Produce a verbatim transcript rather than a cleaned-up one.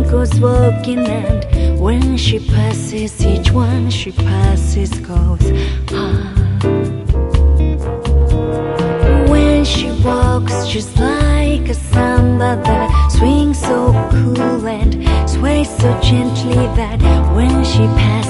goes walking, and when she passes, each one she passes goes ah. When she walks, just like a samba that swings so cool and sways so gently that when she passes